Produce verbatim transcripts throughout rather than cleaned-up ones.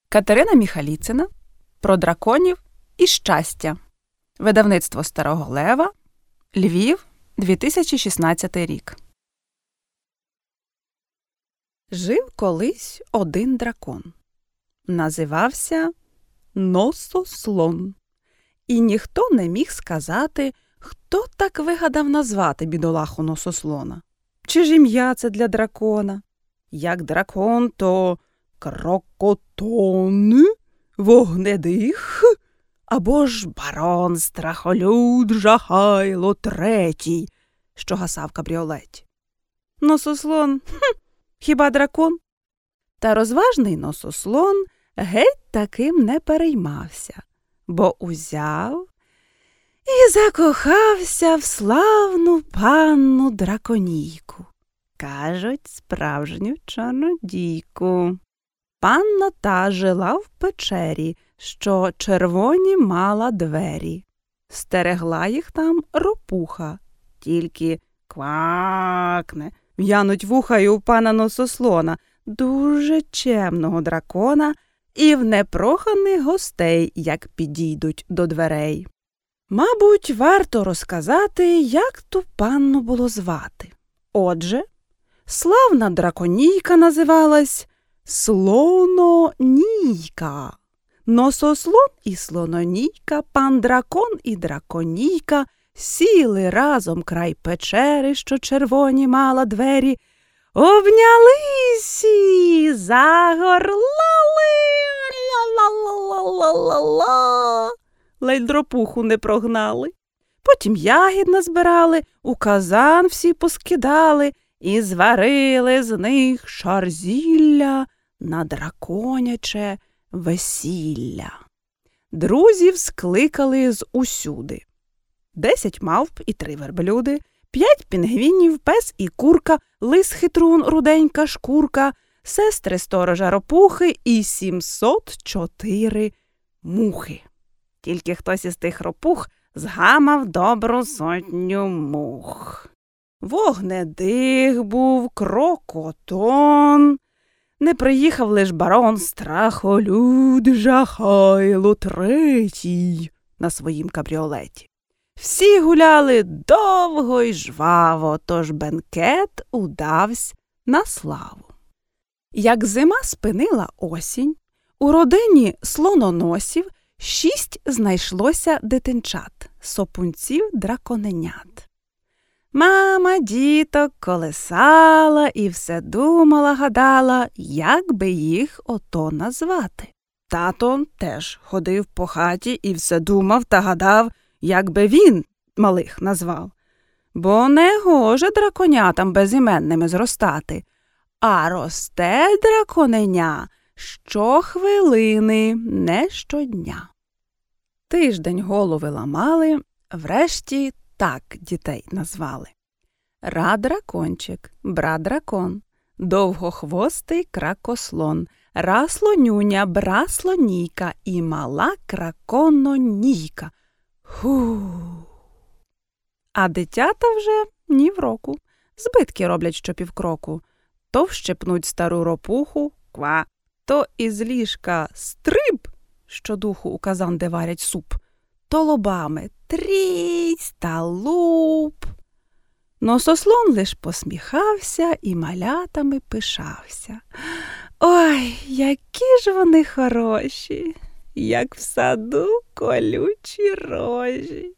Катерина Міхаліцина про драконів і щастя. Видавництво Старого Лева. Львів, дві тисячі шістнадцятий рік. Жив колись один дракон. Називався Носослон. І ніхто не міг сказати, хто так вигадав назвати бідолаху Носослона. Чи ж ім'я це для дракона? Як дракон, то Крокотон, Вогнедих, або ж барон Страхолюд Жахайло Третій, що гасав в кабріолеті. Носослон, хм, хіба дракон? Та розважний Носослон геть таким не переймався, бо узяв і закохався в славну панну драконійку. Кажуть, справжню чародійку. Панна та жила в печері, що червоні мала двері. Стерегла їх там ропуха, тільки квакне, в'януть вуха й у пана Носослона, дуже чемного дракона, і в непроханих гостей, як підійдуть до дверей. Мабуть, варто розказати, як ту панну було звати. Отже, славна драконійка називалась Слононійка. Носослон і слононійка, пан дракон і драконійка сіли разом край печери, що червоні мала двері, обнялися, загорлали, ла-ла-ла-ла-ла-ла, ледь дропуху не прогнали. Потім ягід назбирали, у казан всі поскидали і зварили з них шар зілля на драконяче весілля. Друзів скликали з усюди. Десять мавп і три верблюди, п'ять пінгвінів, пес і курка, лис хитрун, руденька шкурка, сестри сторожа ропухи і сімсот чотири мухи. Тільки хтось із тих ропух згамав добру сотню мух. Вогнедих був, Крокотон, не приїхав лиш барон Страхолюд Жахайло Третій на своїм кабріолеті. Всі гуляли довго й жваво, тож бенкет удавсь на славу. Як зима спинила осінь, у родині слононосів шість знайшлося дитинчат, сопунців-драконенят. Мама діток колесала і все думала-гадала, як би їх ото назвати. Тато теж ходив по хаті і все думав та гадав, як би він малих назвав. Бо не гоже драконятам безіменними зростати, а росте драконеня щохвилини, не щодня. Тиждень голови ламали, врешті так дітей назвали. Ра-дракончик, бра-дракон, довгохвостий кракослон, ра-слонюня, бра-слонійка і мала кракононійка. Ху. А дитята вже ні в року. Збитки роблять щопівкроку. То вщепнуть стару ропуху, ква, то із ліжка стриб, щодуху у казан, де варять суп, то лобами трісь та луп. Носослон лиш посміхався і малятами пишався. Ой, які ж вони хороші, як в саду колючі рожі.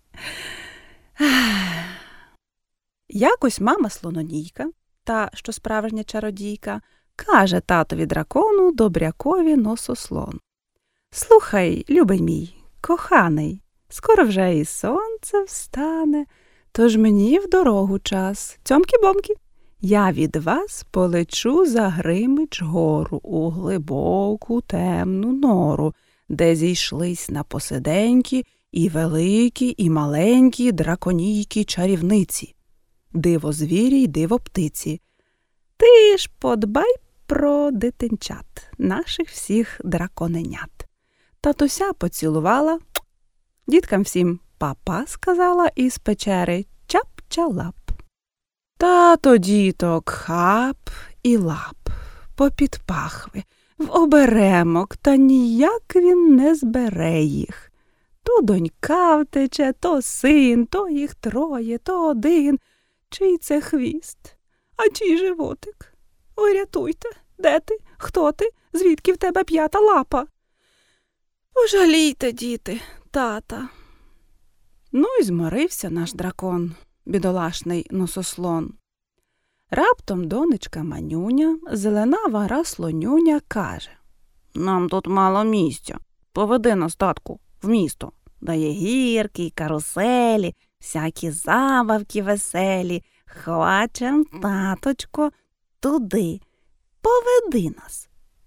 Якось мама слононійка, та, що справжня чародійка, каже татові дракону, добрякові Носослон: «Слухай, любий мій, коханий, скоро вже і сонце встане, тож мені в дорогу час. Цьомкі-бомкі, я від вас полечу за Гримич гору у глибоку темну нору, де зійшлись на посиденьки і великі, і маленькі драконійки-чарівниці, диво звірі й диво птиці. Ти ж подбай про дитинчат, наших всіх драконенят». Татуся поцілувала, діткам всім па-па сказала і з печери чап-чалап. Тато діток хап і лап, попід пахви, в оберемок, та ніяк він не збере їх. То донька втече, то син, то їх троє, то один. Чий це хвіст? А чий животик? Ой, рятуйте! Де ти? Хто ти? Звідки в тебе п'ята лапа? Пожалійте, діти, тата. Ну й зморився наш дракон, бідолашний носослон. Раптом донечка Манюня, зеленава Раслонюня, каже: «Нам тут мало місця. Поведи нас, татку, в місто. Дає гірки й каруселі, всякі забавки веселі. Хочем, таточко, туди. Поведи нас,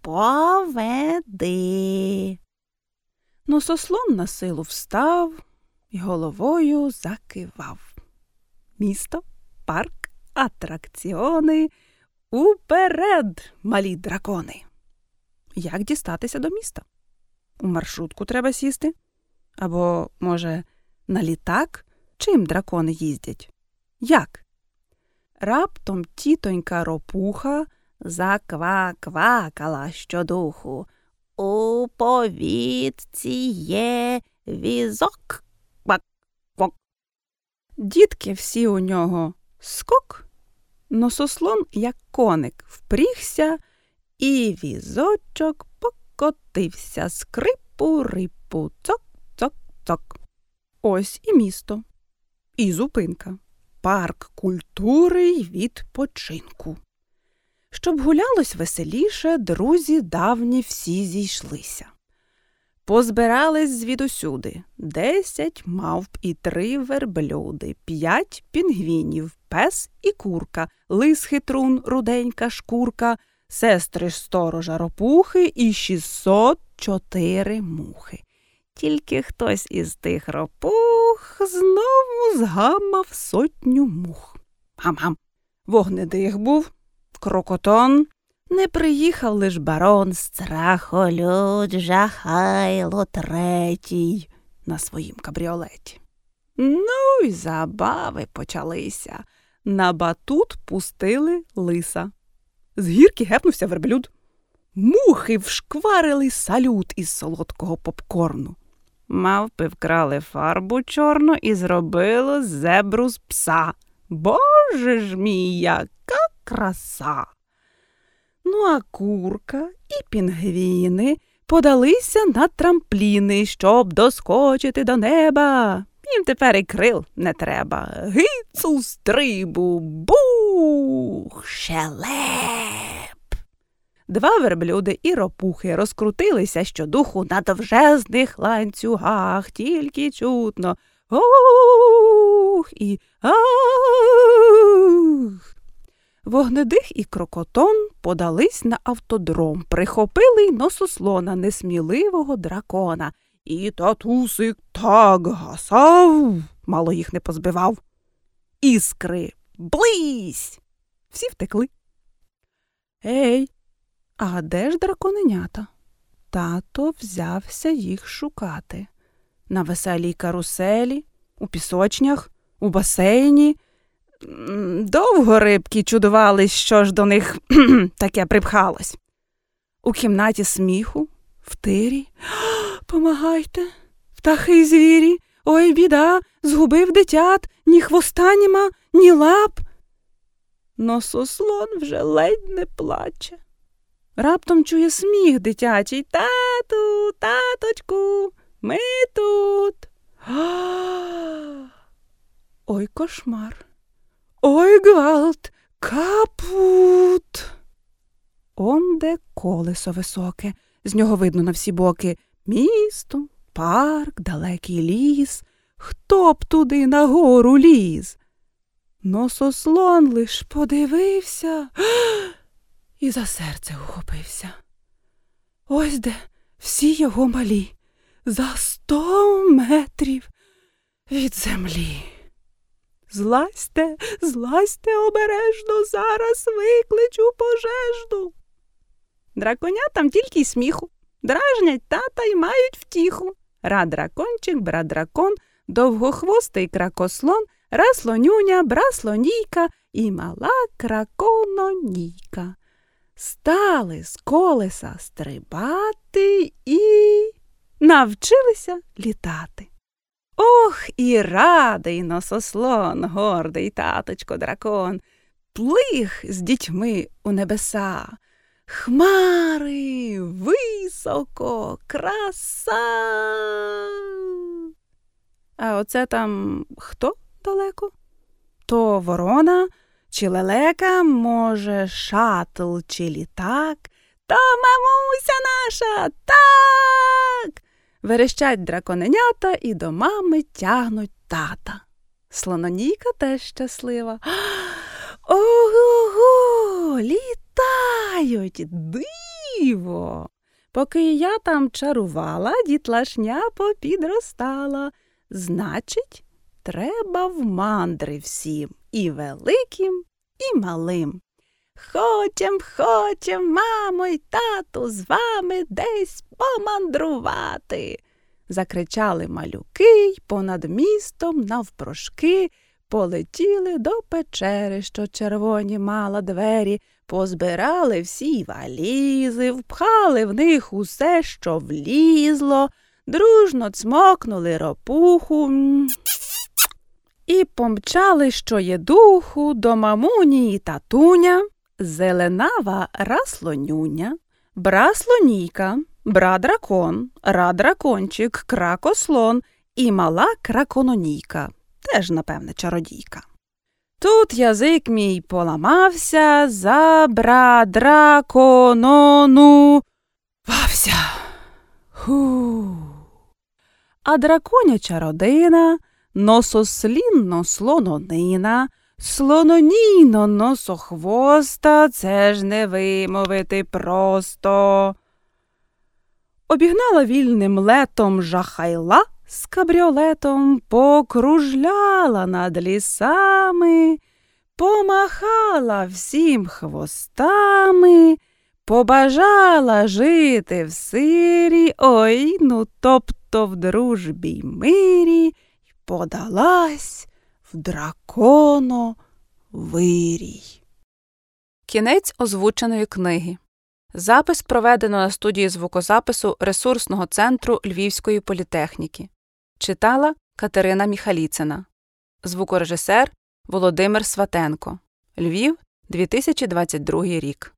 поведи». Носослон на силу встав і головою закивав. Місто, парк, атракціони, уперед, малі дракони! Як дістатися до міста? У маршрутку треба сісти? Або, може, на літак? Чим дракони їздять? Як? Раптом тітонька Ропуха заква-квакала щодуху. У повітці є візок. Квак-квак. Дітки всі у нього скок. Носослон, як коник, впрігся, і візочок покотився. Скрипу-рипу, цок-цок-цок. Ось і місто. І зупинка. Парк культури й відпочинку. Щоб гулялось веселіше, друзі давні всі зійшлися. Позбирались звідусюди десять мавп і три верблюди, п'ять пінгвінів, пес і курка, лис-хитрун, руденька шкурка, сестри сторожа Ропухи і шістсот чотири мухи. Тільки хтось із тих ропух знову згамав сотню мух. Гам-гам. Вогнедих був, крокотон. Не приїхав лиш барон Страхолюд Жахайло третій на своїм кабріолеті. Ну й забави почалися. На батут пустили лиса. З гірки гепнувся верблюд. Мухи вшкварили салют із солодкого попкорну. Мавпи вкрали фарбу чорну і зробили зебру з пса. Боже ж мій, яка краса! Ну а курка і пінгвіни подалися на трампліни, щоб доскочити до неба. Їм тепер і крил не треба. Гицу стрибу, бух, щелеп! Два верблюди і ропухи розкрутилися щодуху на довжезних ланцюгах, тільки чутно «Ух» і «Ах». Вогнедих і крокотон подались на автодром, прихопили й носослона, несміливого дракона. І татусик так гасав, мало їх не позбивав. Іскри, близь! Всі втекли. Ей, а де ж драконенята? Тато взявся їх шукати. На веселій каруселі, у пісочнях, у басейні. Довго рибки чудувались, що ж до них таке припхалось. У кімнаті сміху, в тирі. Помагайте, птахи й звірі, ой, біда, згубив дитят, ні хвоста німа, ні лап. Носослон вже ледь не плаче. Раптом чує сміх дитячий. Тату, таточку, ми тут. Ой, кошмар. Ой, гвалт, капут. Онде колесо високе, з нього видно на всі боки. Місто, парк, далекий ліс. Хто б туди нагору ліз? Носослон лиш подивився і за серце ухопився. Ось де всі його малі, за сто метрів від землі. Злазьте, злазьте обережно, зараз викличу пожежну. Драконятам тільки й сміху, дражнять тата й мають втіху. Ра-дракончик, бра-дракон, довгохвостий кракослон, Раслонюня, браслонійка і мала кракононійка. стали з колеса стрибати і навчилися літати. Ох, і радий носослон, гордий таточко-дракон, плиг з дітьми у небеса. Хмари, високо, краса. А оце там хто далеко? То ворона чи лелека, може, шатл чи літак? То мамуся наша, так! Верещать драконенята і до мами тягнуть тата. Слононійка теж щаслива. Ого-го, літають, диво! Поки я там чарувала, дітлашня попідростала. Значить, треба в мандри всім, і великим, і малим. Хочем, хочем, мамо й тату, з вами десь помандрувати. Закричали малюки й понад містом навпрошки полетіли до печери, що червоні мала двері, позбирали всі валізи, впхали в них усе, що влізло, дружно цмокнули ропуху і помчали, що є духу, до мамуні і татуня, зеленава раслонюня, браслонійка, бра-дракон, ра-дракончик, кракослон і мала кракононійка, теж, напевне, чародійка. Тут язик мій поламався, за бра-драконону вався. Ху. А драконяча родина, носослінно слононина, слононійно носохвоста, це ж не вимовити просто. Обігнала вільним летом жахайла з кабріолетом, покружляла над лісами, помахала всім хвостами, побажала жити в сирі, ой, ну тобто в дружбі й мирі, й подалась в драконовирій. Кінець озвученої книги. Запис проведено на студії звукозапису ресурсного центру Львівської політехніки. Читала Катерина Міхаліцина. Звукорежисер Володимир Сватенко. Львів, дві тисячі двадцять другий рік.